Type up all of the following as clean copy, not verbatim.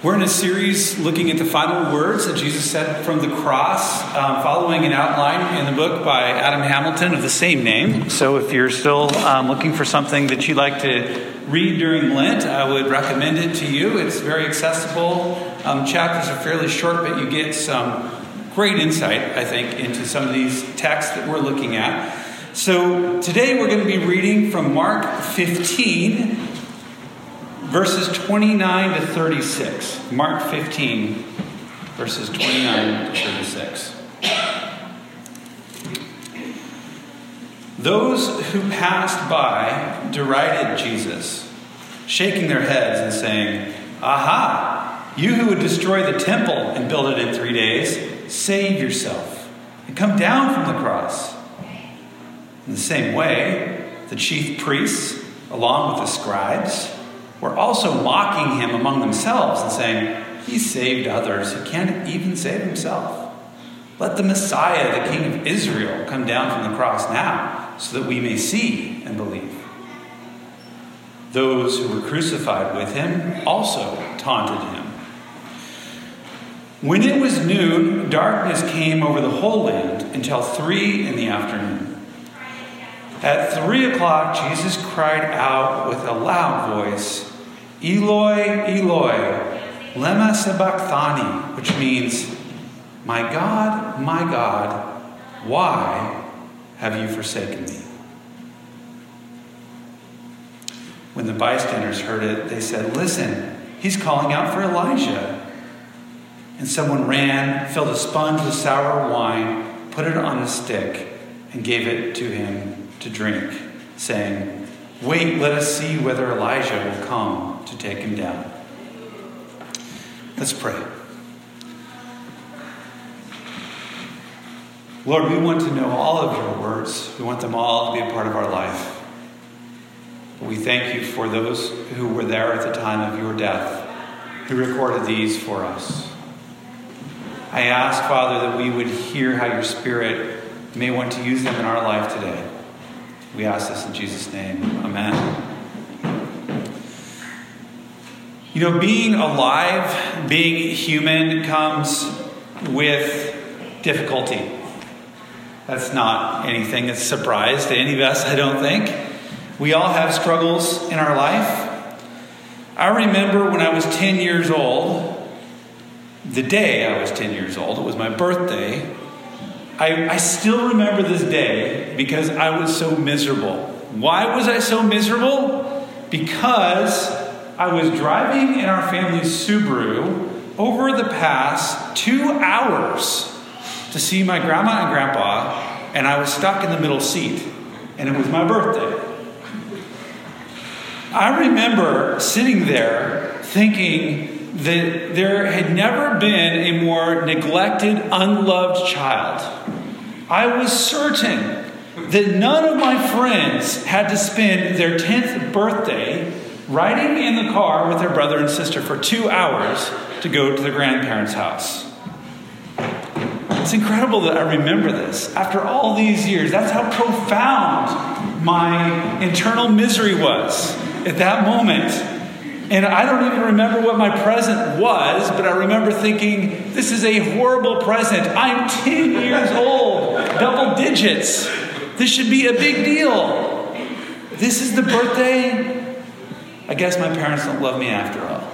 We're in a series looking at the final words that Jesus said from the cross, following an outline in the book by Adam Hamilton of the same name. So if you're still looking for something that you'd like to read during Lent, I would recommend it to you. It's very accessible. Chapters are fairly short, but you get some great insight, I think, into some of these texts that we're looking at. So today we're going to be reading from Mark 15, verses 29 to 36. Mark 15, verses 29 to 36. Those who passed by derided Jesus, shaking their heads and saying, "Aha! You who would destroy the temple and build it in 3 days, save yourself and come down from the cross." In the same way, the chief priests, along with the scribes, were also mocking him among themselves and saying, "He saved others. He can't even save himself. Let the Messiah, the King of Israel, come down from the cross now so that we may see and believe." Those who were crucified with him also taunted him. When it was noon, darkness came over the whole land until 3 p.m. At 3 o'clock, Jesus cried out with a loud voice, "Eloi, Eloi, lema sabachthani," which means, my God, why have you forsaken me?" When the bystanders heard it, they said, "Listen, he's calling out for Elijah." And someone ran, filled a sponge with sour wine, put it on a stick, and gave it to him to drink, saying, "Wait, let us see whether Elijah will come to take him down." Let's pray. Lord, we want to know all of your words. We want them all to be a part of our life. But we thank you for those who were there at the time of your death, who recorded these for us. I ask, Father, that we would hear how your Spirit may want to use them in our life today. We ask this in Jesus' name. Amen. You know, being alive, being human comes with difficulty. That's not anything that's a surprise to any of us, I don't think. We all have struggles in our life. I remember when I was 10 years old, the day I was 10 years old, it was my birthday. I still remember this day because I was so miserable. Why was I so miserable? Because I was driving in our family's Subaru over the past 2 hours to see my grandma and grandpa, and I was stuck in the middle seat, and it was my birthday. I remember sitting there thinking that there had never been a more neglected, unloved child. I was certain that none of my friends had to spend their 10th birthday riding in the car with their brother and sister for 2 hours to go to their grandparents' house. It's incredible that I remember this. After all these years, that's how profound my internal misery was at that moment. And I don't even remember what my present was, but I remember thinking, this is a horrible present. I'm 10 years old, double digits. This should be a big deal. This is the birthday. I guess my parents don't love me after all.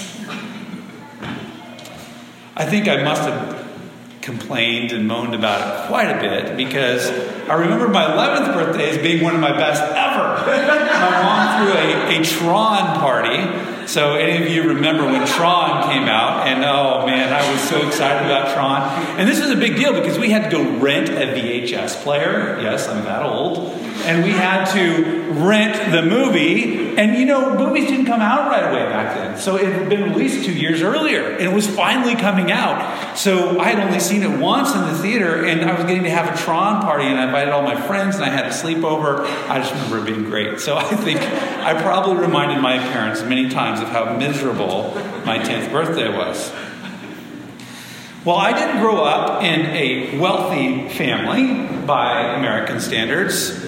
I think I must have complained and moaned about it quite a bit because I remember my 11th birthday as being one of my best ever. My mom threw a Tron party. So any of you remember when Tron came out, and oh man, I was so excited about Tron. And this was a big deal because we had to go rent a VHS player. Yes, I'm that old. And we had to rent the movie. And you know, movies didn't come out right away back then. So it had been released 2 years earlier. And it was finally coming out. So I had only seen it once in the theater. And I was getting to have a Tron party. And I invited all my friends. And I had a sleepover. I just remember it being great. So I think I probably reminded my parents many times of how miserable my 10th birthday was. Well, I didn't grow up in a wealthy family by American standards.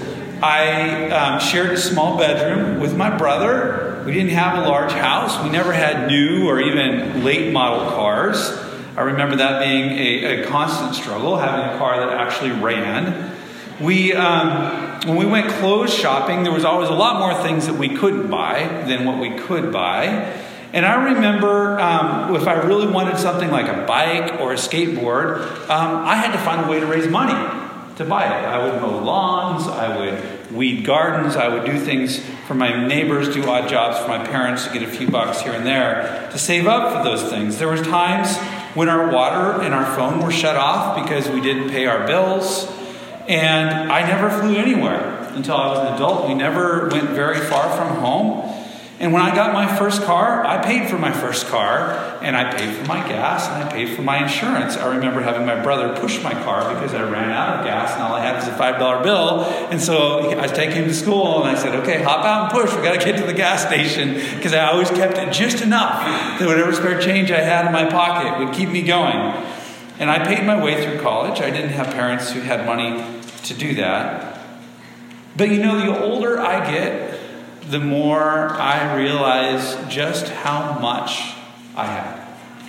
I shared a small bedroom with my brother. We didn't have a large house. We never had new or even late model cars. I remember that being a constant struggle, having a car that actually ran. When we went clothes shopping, there was always a lot more things that we couldn't buy than what we could buy. And I remember if I really wanted something like a bike or a skateboard, I had to find a way to raise money to buy it. I would mow lawns, I would weed gardens, I would do things for my neighbors, do odd jobs for my parents to get a few bucks here and there to save up for those things. There was times when our water and our phone were shut off because we didn't pay our bills. And I never flew anywhere until I was an adult. We never went very far from home. And when I got my first car, I paid for my first car, and I paid for my gas, and I paid for my insurance. I remember having my brother push my car because I ran out of gas, and all I had was a $5 bill. And so I take him to school, and I said, okay, hop out and push. We got to get to the gas station, because I always kept it just enough that whatever spare change I had in my pocket would keep me going. And I paid my way through college. I didn't have parents who had money to do that. But the older I get, the more I realize just how much I had.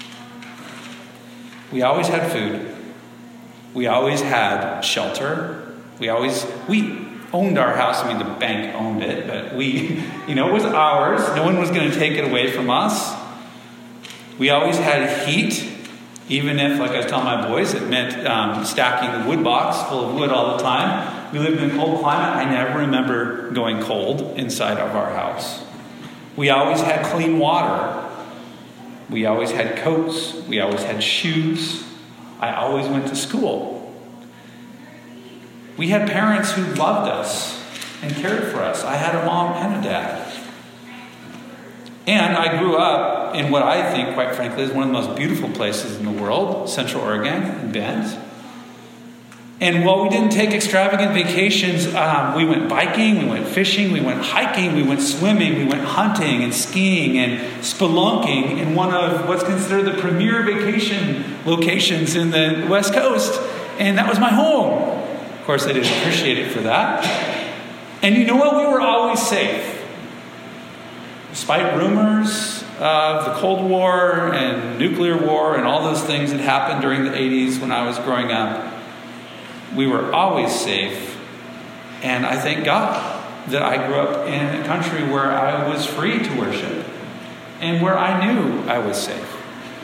We always had food. We always had shelter. We owned our house. I mean, the bank owned it, but it was ours. No one was going to take it away from us. We always had heat, even if, like I was telling my boys, it meant stacking the wood box full of wood all the time. We lived in a cold climate. I never remember going cold inside of our house. We always had clean water. We always had coats. We always had shoes. I always went to school. We had parents who loved us and cared for us. I had a mom and a dad. And I grew up in what I think, quite frankly, is one of the most beautiful places in the world, Central Oregon in Bend. And while we didn't take extravagant vacations, we went biking, we went fishing, we went hiking, we went swimming, we went hunting and skiing and spelunking in one of what's considered the premier vacation locations in the West Coast. And that was my home. Of course, I didn't appreciate it for that. And you know what? We were always safe. Despite rumors of the Cold War and nuclear war and all those things that happened during the 80s when I was growing up, we were always safe. And I thank God that I grew up in a country where I was free to worship and where I knew I was safe.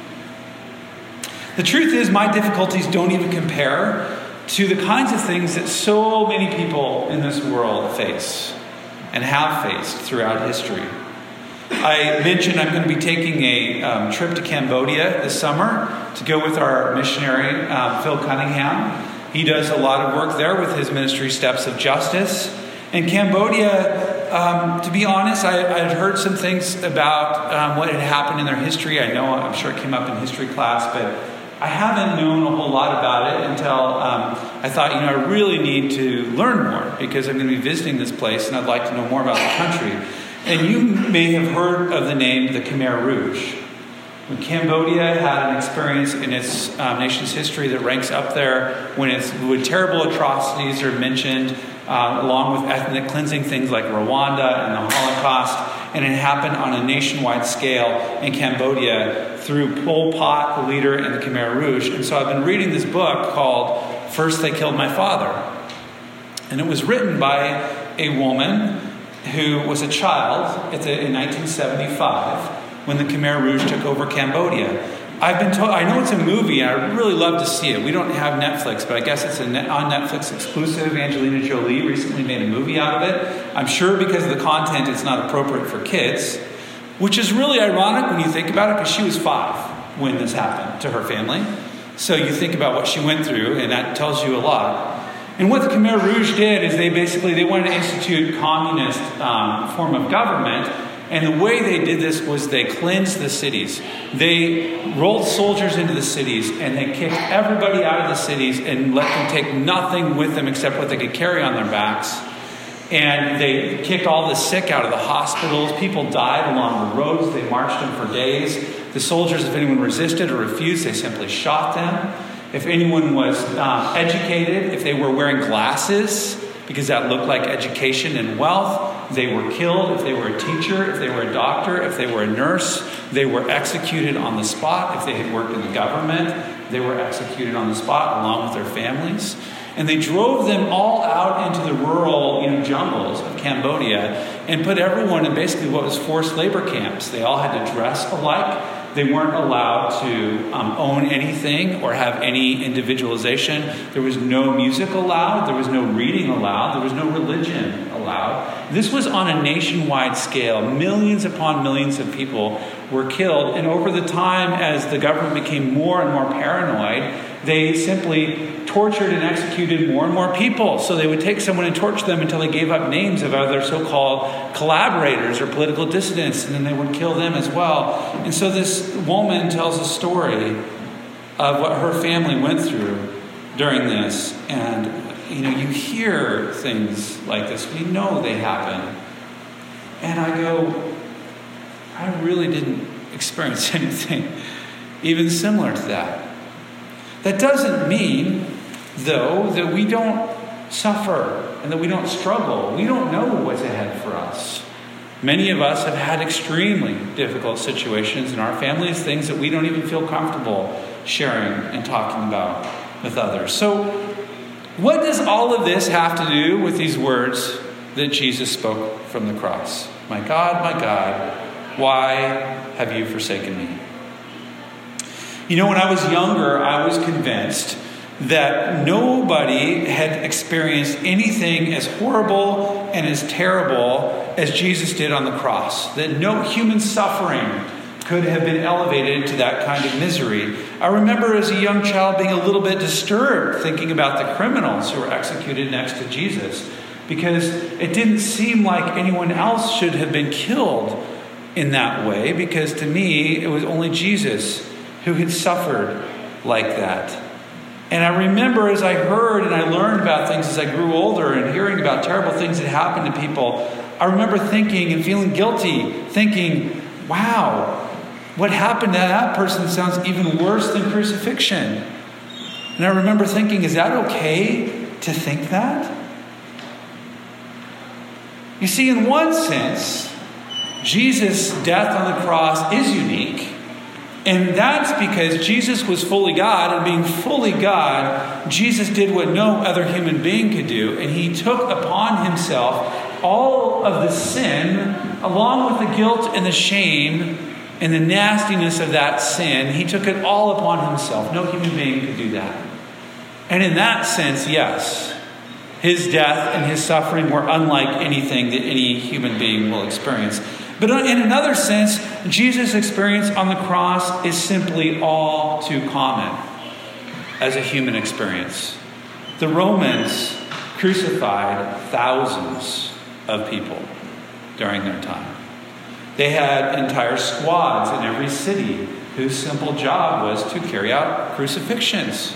The truth is, my difficulties don't even compare to the kinds of things that so many people in this world face and have faced throughout history. I mentioned I'm going to be taking a trip to Cambodia this summer to go with our missionary, Phil Cunningham. He does a lot of work there with his ministry, Steps of Justice. In Cambodia, to be honest, I had heard some things about what had happened in their history. I'm sure it came up in history class, but I haven't known a whole lot about it until I thought, I really need to learn more because I'm going to be visiting this place and I'd like to know more about the country. And you may have heard of the name the Khmer Rouge. When Cambodia had an experience in its nation's history that ranks up there when terrible atrocities are mentioned, along with ethnic cleansing, things like Rwanda and the Holocaust, and it happened on a nationwide scale in Cambodia through Pol Pot, the leader, and the Khmer Rouge. And so I've been reading this book called First They Killed My Father. And it was written by a woman who was a child in 1975 when the Khmer Rouge took over Cambodia. I've been told, I know it's a movie, and I'd really love to see it. We don't have Netflix, but I guess it's on Netflix exclusive. Angelina Jolie recently made a movie out of it. I'm sure because of the content, it's not appropriate for kids, which is really ironic when you think about it, because she was 5 when this happened to her family. So you think about what she went through, and that tells you a lot. And what the Khmer Rouge did is they wanted to institute a communist form of government. And the way they did this was they cleansed the cities. They rolled soldiers into the cities and they kicked everybody out of the cities and let them take nothing with them except what they could carry on their backs. And they kicked all the sick out of the hospitals. People died along the roads. They marched them for days. The soldiers, if anyone resisted or refused, they simply shot them. If anyone was educated, if they were wearing glasses, because that looked like education and wealth. They were killed if they were a teacher, if they were a doctor, if they were a nurse. They were executed on the spot. If they had worked in the government, they were executed on the spot along with their families. And they drove them all out into the rural jungles of Cambodia and put everyone in basically what was forced labor camps. They all had to dress alike. They weren't allowed to own anything or have any individualization. There was no music allowed. There was no reading allowed. There was no religion allowed. This was on a nationwide scale. Millions upon millions of people were killed. And over the time, as the government became more and more paranoid, they simply tortured and executed more and more people. So they would take someone and torture them until they gave up names of other so-called collaborators or political dissidents, and then they would kill them as well. And so this woman tells a story of what her family went through during this. And, you hear things like this. We know they happen. And I go, I really didn't experience anything even similar to that. That doesn't mean, though, that we don't suffer and that we don't struggle. We don't know what's ahead for us. Many of us have had extremely difficult situations in our families, things that we don't even feel comfortable sharing and talking about with others. So, what does all of this have to do with these words that Jesus spoke from the cross? My God, why have you forsaken me? When I was younger, I was convinced that nobody had experienced anything as horrible and as terrible as Jesus did on the cross. That no human suffering could have been elevated to that kind of misery. I remember as a young child being a little bit disturbed thinking about the criminals who were executed next to Jesus, because it didn't seem like anyone else should have been killed in that way, because to me, it was only Jesus who had suffered like that. And I remember as I heard and I learned about things as I grew older and hearing about terrible things that happened to people, I remember thinking and feeling guilty, thinking, wow, what happened to that person sounds even worse than crucifixion. And I remember thinking, is that okay to think that? You see, in one sense, Jesus' death on the cross is unique. And that's because Jesus was fully God, and being fully God, Jesus did what no other human being could do. And he took upon himself all of the sin, along with the guilt and the shame and the nastiness of that sin. He took it all upon himself. No human being could do that. And in that sense, yes, his death and his suffering were unlike anything that any human being will experience. But in another sense, Jesus' experience on the cross is simply all too common as a human experience. The Romans crucified thousands of people during their time. They had entire squads in every city whose simple job was to carry out crucifixions.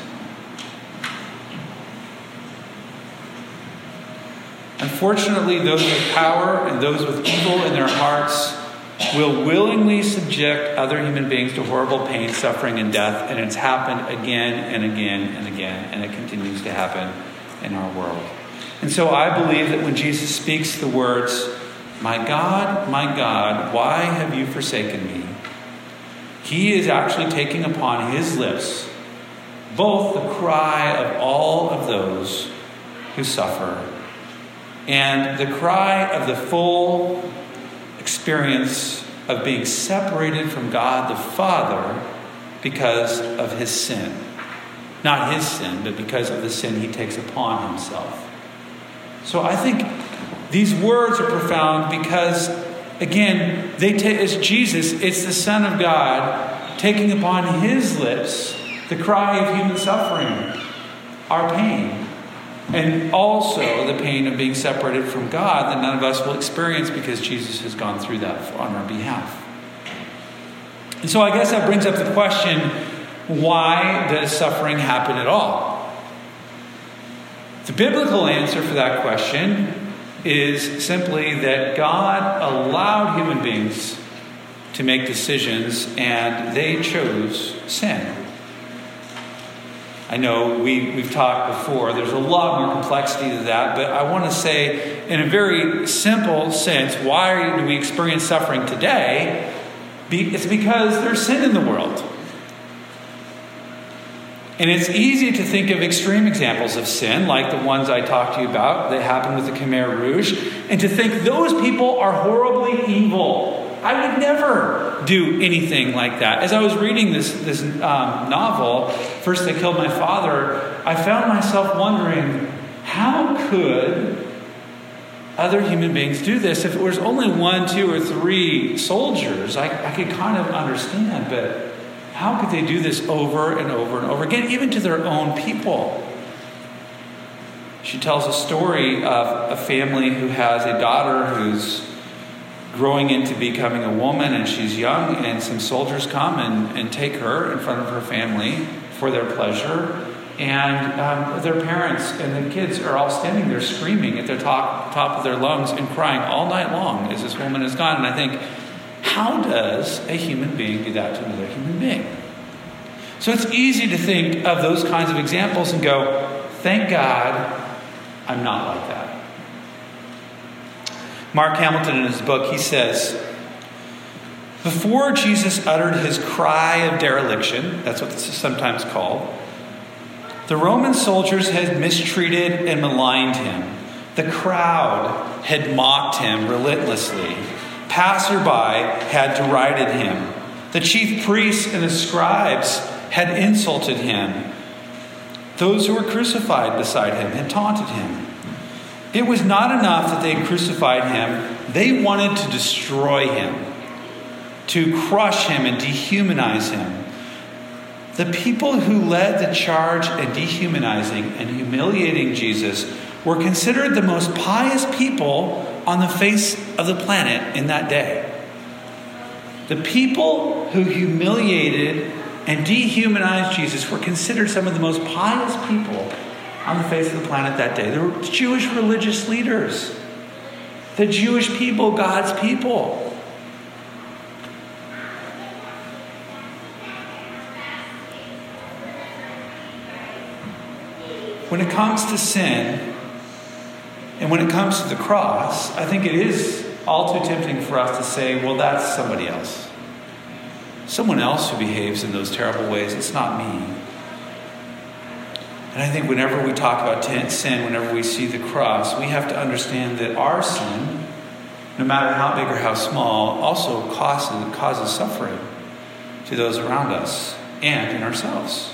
Unfortunately, those with power and those with evil in their hearts will willingly subject other human beings to horrible pain, suffering, and death. And it's happened again and again and again. And it continues to happen in our world. And so I believe that when Jesus speaks the words, my God, why have you forsaken me? He is actually taking upon his lips both the cry of all of those who suffer and the cry of the full experience of being separated from God the Father because of his sin. Not his sin, but because of the sin he takes upon himself. So I think these words are profound because, again, it's Jesus, it's the Son of God, taking upon his lips the cry of human suffering, our pain. And also the pain of being separated from God that none of us will experience because Jesus has gone through that on our behalf. And so I guess that brings up the question, why does suffering happen at all? The biblical answer for that question is simply that God allowed human beings to make decisions and they chose sin. I know we've talked before. There's a lot more complexity to that, but I want to say in a very simple sense, why do we experience suffering today? It's because there's sin in the world. And it's easy to think of extreme examples of sin, like the ones I talked to you about that happened with the Khmer Rouge, and to think those people are horribly evil. I would never do anything like that. As I was reading this novel, First They Killed My Father, I found myself wondering, how could other human beings do this? If it was only 1, 2, or 3 soldiers, I could kind of understand, but how could they do this over and over and over again, even to their own people? She tells a story of a family who has a daughter who's growing into becoming a woman, and she's young, and some soldiers come and take her in front of her family for their pleasure. And their parents and the kids are all standing there screaming at the top of their lungs and crying all night long as this woman is gone. And I think, how does a human being do that to another human being? So it's easy to think of those kinds of examples and go, thank God I'm not like that. Mark Hamilton, in his book, he says, before Jesus uttered his cry of dereliction, that's what this is sometimes called, the Roman soldiers had mistreated and maligned him. The crowd had mocked him relentlessly. Passerby had derided him. The chief priests and the scribes had insulted him. Those who were crucified beside him had taunted him. It was not enough that they crucified him. They wanted to destroy him, to crush him and dehumanize him. The people who led the charge in dehumanizing and humiliating Jesus were considered the most pious people on the face of the planet in that day. The people who humiliated and dehumanized Jesus were considered some of the most pious people on the face of the planet that day. They were Jewish religious leaders. The Jewish people, God's people. When it comes to sin, and when it comes to the cross, I think it is all too tempting for us to say, well, that's somebody else. Someone else who behaves in those terrible ways. It's not me. And I think whenever we talk about sin, whenever we see the cross, we have to understand that our sin, no matter how big or how small, also causes suffering to those around us and in ourselves.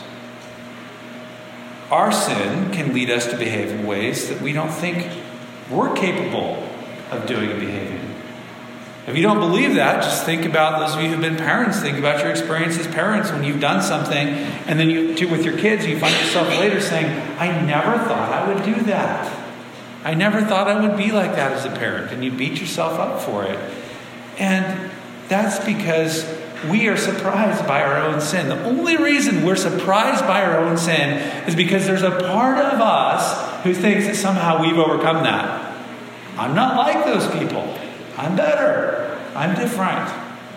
Our sin can lead us to behave in ways that we don't think we're capable of doing and behaving. If you don't believe that, just think about those of you who've been parents. Think about your experience as parents when you've done something, and then you do with your kids, you find yourself later saying, I never thought I would do that. I never thought I would be like that as a parent. And you beat yourself up for it. And that's because we are surprised by our own sin. The only reason we're surprised by our own sin is because there's a part of us who thinks that somehow we've overcome that. I'm not like those people. I'm better. I'm different.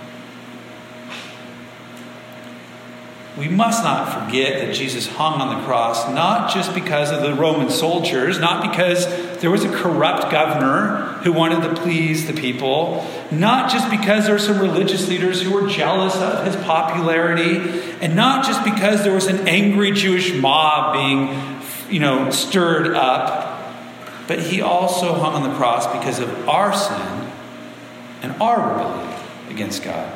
We must not forget that Jesus hung on the cross, not just because of the Roman soldiers, not because there was a corrupt governor who wanted to please the people, not just because there were some religious leaders who were jealous of his popularity, and not just because there was an angry Jewish mob being, stirred up, but he also hung on the cross because of our sin and our rebellion against God.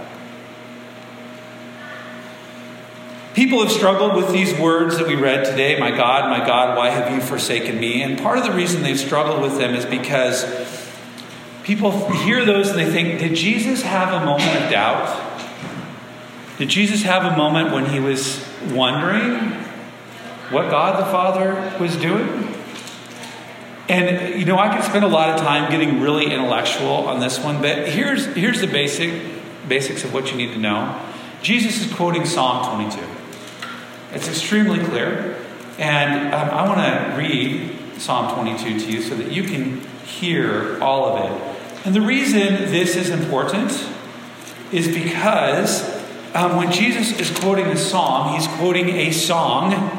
People have struggled with these words that we read today, my God, why have you forsaken me? And part of the reason they've struggled with them is because people hear those and they think, did Jesus have a moment of doubt? Did Jesus have a moment when he was wondering what God the Father was doing? And, I could spend a lot of time getting really intellectual on this one, but here's the basics of what you need to know. Jesus is quoting Psalm 22. It's extremely clear. And I want to read Psalm 22 to you so that you can hear all of it. And the reason this is important is because when Jesus is quoting a psalm, he's quoting a song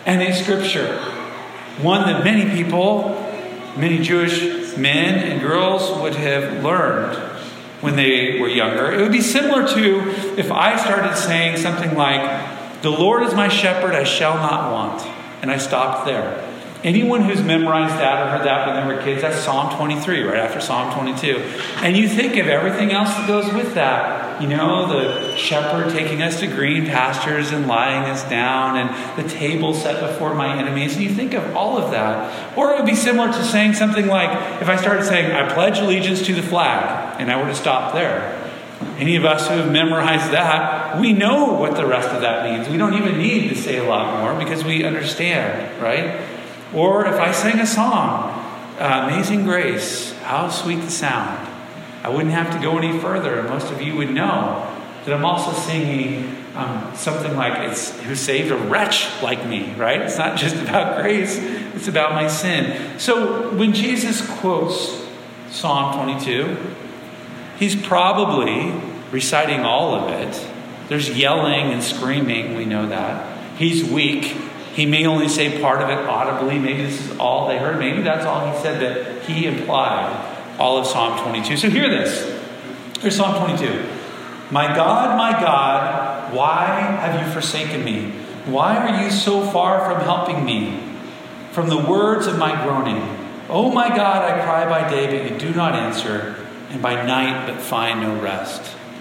and a scripture. One that many people, many Jewish men and girls would have learned when they were younger. It would be similar to if I started saying something like, "The Lord is my shepherd, I shall not want." And I stopped there. Anyone who's memorized that or heard that when they were kids, that's Psalm 23, right after Psalm 22. And you think of everything else that goes with that. You know, the shepherd taking us to green pastures and lying us down, and the table set before my enemies. And you think of all of that. Or it would be similar to saying something like, if I started saying, "I pledge allegiance to the flag," and I were to stop there. Any of us who have memorized that, we know what the rest of that means. We don't even need to say a lot more because we understand, right? Or if I sang a song, "Amazing Grace, how sweet the sound," I wouldn't have to go any further. And most of you would know that I'm also singing something like, "It's who saved a wretch like me," right? It's not just about grace, it's about my sin. So when Jesus quotes Psalm 22, he's probably reciting all of it. There's yelling and screaming, we know that. He's weak. He may only say part of it audibly. Maybe this is all they heard. Maybe that's all he said, that he implied all of Psalm 22. So hear this. Here's Psalm 22. My God, why have you forsaken me? Why are you so far from helping me? From the words of my groaning. Oh my God, I cry by day, but you do not answer, and by night, but find no rest.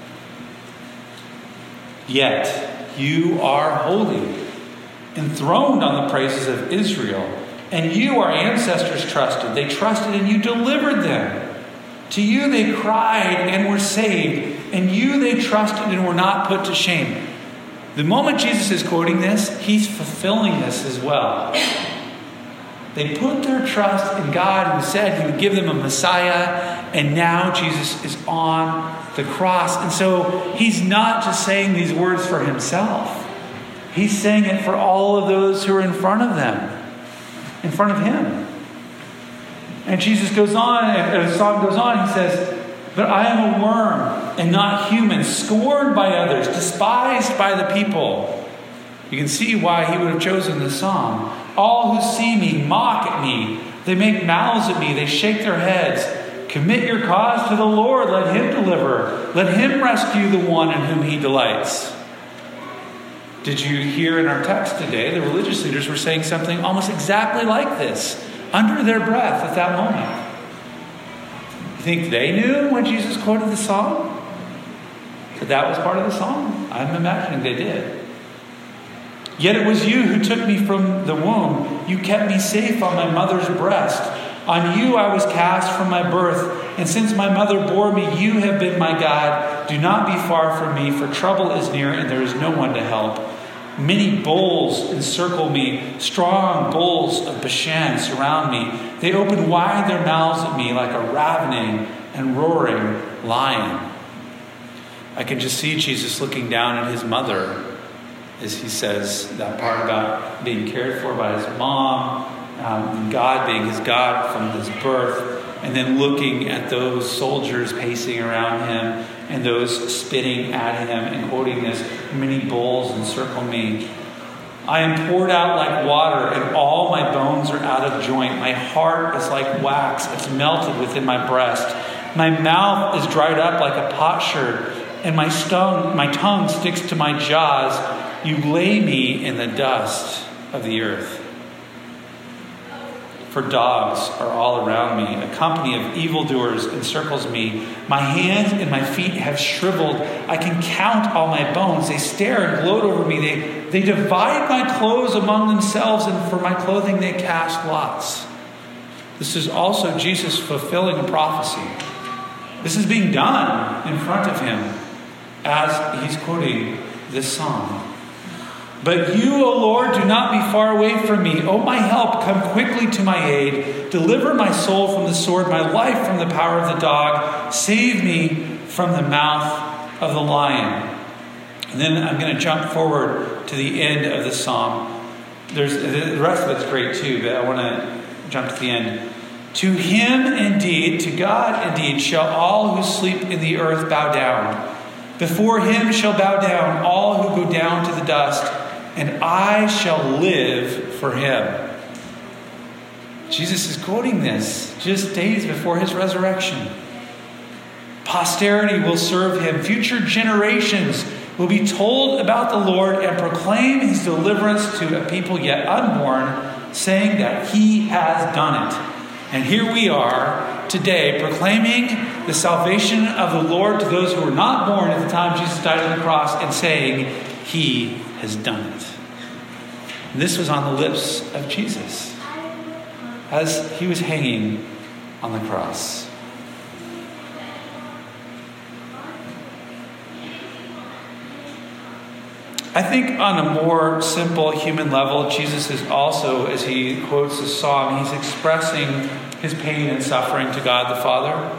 Yet you are holy, enthroned on the praises of Israel, and you, our ancestors, trusted. They trusted and you delivered them. To you they cried and were saved, and you they trusted and were not put to shame. The moment Jesus is quoting this, he's fulfilling this as well. They put their trust in God, who said he would give them a Messiah, and now Jesus is on the cross. And so he's not just saying these words for himself. He's saying it for all of those who are in front of them, in front of him. And Jesus goes on, and the psalm goes on, he says, "But I am a worm and not human, scorned by others, despised by the people." You can see why he would have chosen this psalm. All who see me mock at me. They make mouths at me. They shake their heads. Commit your cause to the Lord. Let him deliver. Let him rescue the one in whom he delights. Did you hear in our text today, the religious leaders were saying something almost exactly like this, under their breath at that moment. You think they knew when Jesus quoted the psalm? That was part of the song? I'm imagining they did. Yet it was you who took me from the womb. You kept me safe on my mother's breast. On you I was cast from my birth. And since my mother bore me, you have been my God. Do not be far from me, for trouble is near and there is no one to help. Many bulls encircle me. Strong bulls of Bashan surround me. They open wide their mouths at me like a ravening and roaring lion. I can just see Jesus looking down at his mother as he says that part about being cared for by his mom, and God being his God from his birth, and then looking at those soldiers pacing around him and those spitting at him and quoting this, "Many bulls encircle me. I am poured out like water and all my bones are out of joint. My heart is like wax. It's melted within my breast. My mouth is dried up like a potsherd and my tongue sticks to my jaws. You lay me in the dust of the earth. For dogs are all around me. A company of evildoers encircles me. My hands and my feet have shriveled. I can count all my bones. They stare and gloat over me. They divide my clothes among themselves, and for my clothing they cast lots." This is also Jesus fulfilling a prophecy. This is being done in front of him as he's quoting this psalm. "But you, O Lord, do not be far away from me. O my help, come quickly to my aid. Deliver my soul from the sword, my life from the power of the dog. Save me from the mouth of the lion." And then I'm going to jump forward to the end of the psalm. The rest of it's great too, but I want to jump to the end. "To him indeed, to God indeed, shall all who sleep in the earth bow down. Before him shall bow down all who go down to the dust. and I shall live for him. Jesus is quoting this just days before his resurrection. Posterity will serve him. Future generations will be told about the Lord and proclaim his deliverance to a people yet unborn, saying that he has done it. And here we are today proclaiming the salvation of the Lord to those who were not born at the time Jesus died on the cross and saying, he has done it. And this was on the lips of Jesus as he was hanging on the cross. I think on a more simple human level, Jesus is also, as he quotes the psalm, he's expressing his pain and suffering to God the Father.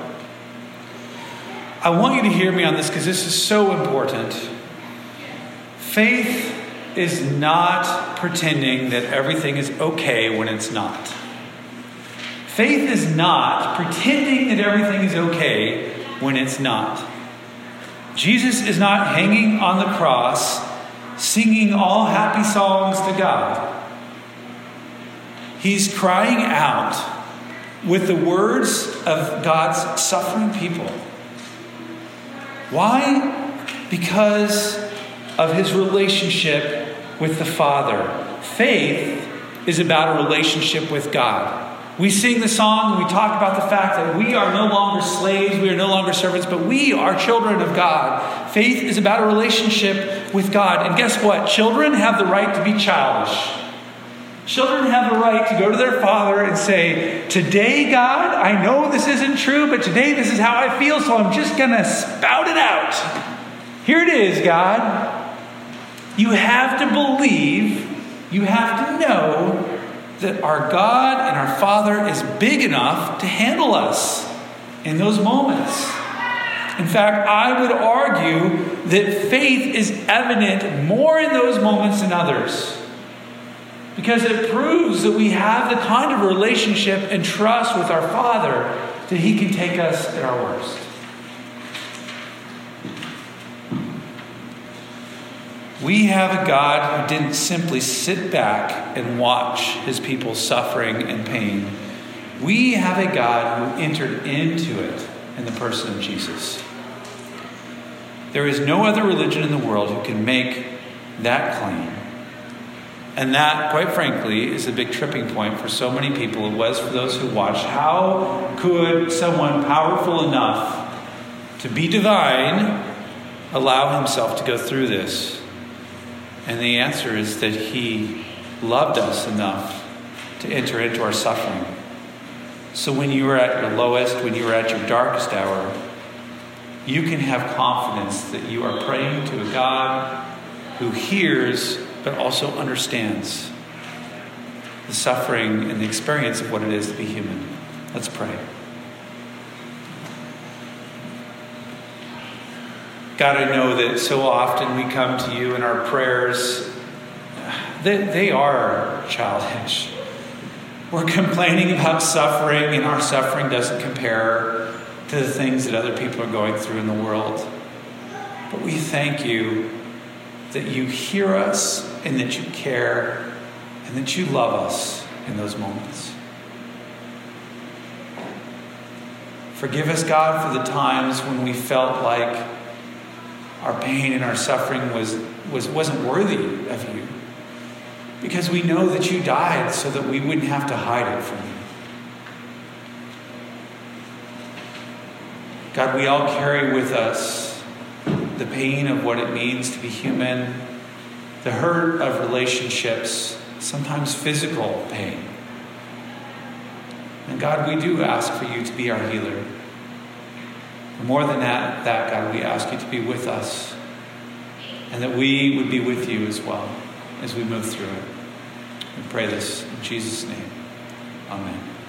I want you to hear me on this because this is so important. Faith is not pretending that everything is okay when it's not. Faith is not pretending that everything is okay when it's not. Jesus is not hanging on the cross singing all happy songs to God. He's crying out with the words of God's suffering people. Why? Because of his relationship with the Father. Faith is about a relationship with God. We sing the song and we talk about the fact that we are no longer slaves, we are no longer servants, but we are children of God. Faith is about a relationship with God. And guess what? Children have the right to be childish. Children have the right to go to their father and say, today, God, I know this isn't true, but today this is how I feel, so I'm just going to spout it out. Here it is, God. You have to believe, you have to know that our God and our Father is big enough to handle us in those moments. In fact, I would argue that faith is evident more in those moments than others, because it proves that we have the kind of relationship and trust with our Father that he can take us at our worst. We have a God who didn't simply sit back and watch his people suffering and pain. We have a God who entered into it in the person of Jesus. There is no other religion in the world who can make that claim. And that, quite frankly, is a big tripping point for so many people. It was for those who watched. How could someone powerful enough to be divine allow himself to go through this? And the answer is that he loved us enough to enter into our suffering. So when you are at your lowest, when you are at your darkest hour, you can have confidence that you are praying to a God who hears but also understands the suffering and the experience of what it is to be human. Let's pray. God, I know that so often we come to you in our prayers. They are childish. We're complaining about suffering, and our suffering doesn't compare to the things that other people are going through in the world. But we thank you that you hear us and that you care and that you love us in those moments. Forgive us, God, for the times when we felt like our pain and our suffering wasn't worthy of you. Because we know that you died so that we wouldn't have to hide it from you. God, we all carry with us the pain of what it means to be human, the hurt of relationships, sometimes physical pain. And God, we do ask for you to be our healer. And more than that, God, we ask you to be with us, and that we would be with you as well as we move through it. We pray this in Jesus' name. Amen.